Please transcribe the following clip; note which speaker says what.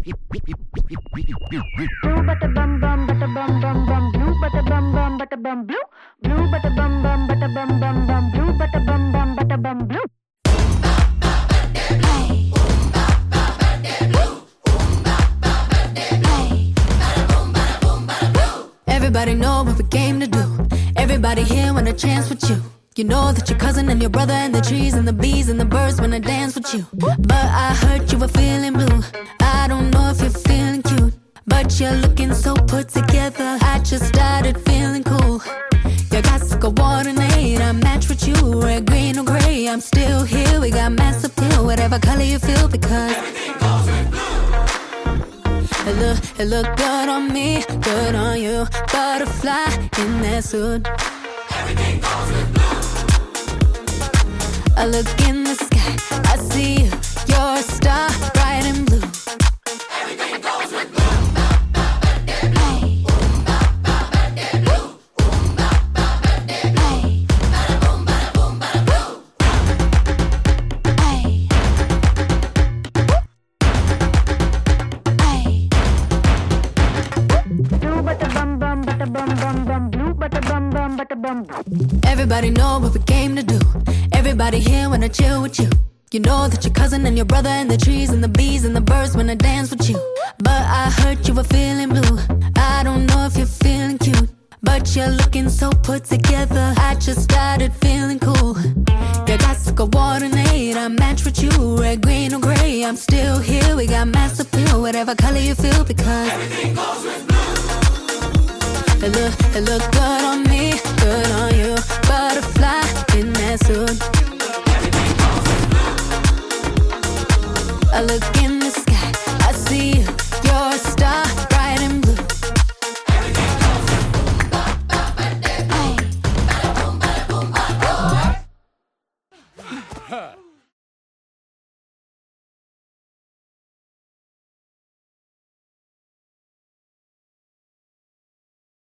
Speaker 1: Blue butter bum bum butter bum bum bum. Blue butter bum bum butter bum blue. Blue butter bum bum butter bum bum bum. Blue butter bum bum butter bum blue.
Speaker 2: Everybody know what we came to do. Everybody here want a chance with you. You know that your cousin and your brother and the trees and the bees and the birds wanna dance with you. But I heard you were feeling blue. I don't know if you're feeling cute, but you're looking so put together. I just started feeling cool. You got to coordinate. I match with you, red, green, or gray. I'm still here. We got mass appeal, whatever color you feel, because everything goes with blue. It look good on me, good on you. Butterfly in that suit. Everything goes with blue. I look in the sky, I see you. You're a star, bright and blue. Everything goes with blue. Everybody know what we came to do. Everybody here wanna chill with you. You know that your cousin and your brother and the trees and the bees and the birds wanna dance with you. But I heard you were feeling blue. I don't know if you're feeling cute, but you're looking so put together. I just started feeling cool. You got to coordinate. I match with you, red, green, or gray. I'm still here. We got mass appeal, whatever color you feel, because everything goes with blue. It look good on me, good on you. Butterfly in that suit. Everything goes with blue. I look in the sky, I see you. You're a star, bright and blue. Everything goes with blue. Boom, bada boom, bada boom, bada boom.